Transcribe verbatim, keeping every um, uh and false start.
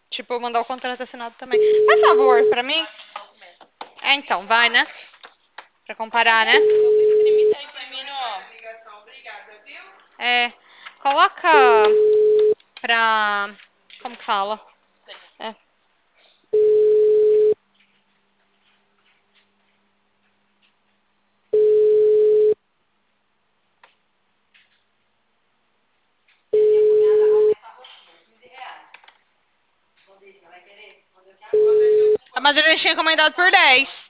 Tipo, mandar o contrato assinado também. Faz favor pra mim? É, então, vai, né? Pra comparar, né? É, coloca pra... Como que fala? É. Mas a gente tinha encomendado por dez.